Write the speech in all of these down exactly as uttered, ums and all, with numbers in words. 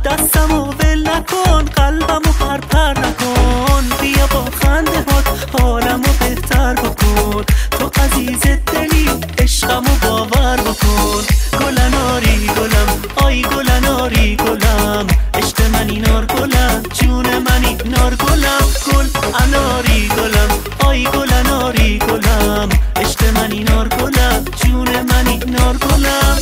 دستمو ول نکن، قلبمو پرپر نکن، بیا با خنده هات حالمو بهتر بکن. تو عزیز دلی عشقمو باور بکن. گلناری گلم آی گلناری گلم، عشق منی نار گلم، جون منی نار گلم. گل اناری گلم آی گلناری گلم، عشق منی نار گلم، جون منی نار گلم.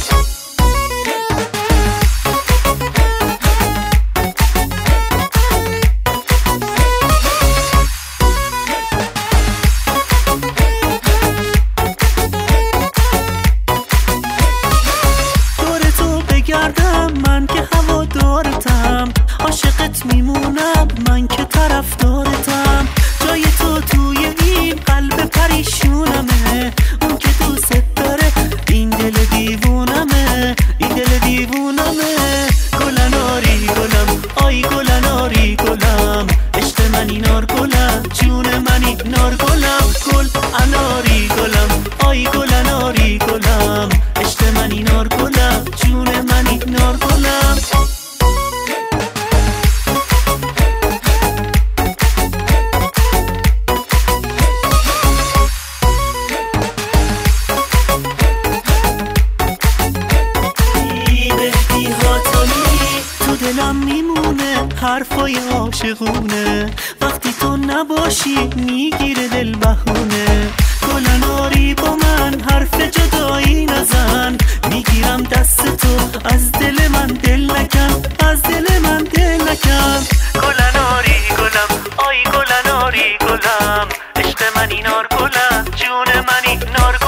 من که هوادارتم، عاشقت میمونم من که طرفدارتم. جای تو توی این قلب پریشونمه، اون که دوست داره این دل دیوونمه، این دل دیوونمه. گلناری گلم آی گلناری گلم، عشق منی نار گلم، جون منی نار گلم. گل اناری گلم آی گلناری گلم، عشق منی نار گلم، جون منی نار گلم. تو دلم میمونه حرفای عاشقونه، وقتی تو نباشی میگیره دل بهونه. گلناری با من حرف جدایی نزن، میگیرم دست تو از دل من دل نکن، از دل من دل نکن. گلناری گلم آی گلناری گلم، عشق منی نار گلم، جون منی نار گلم.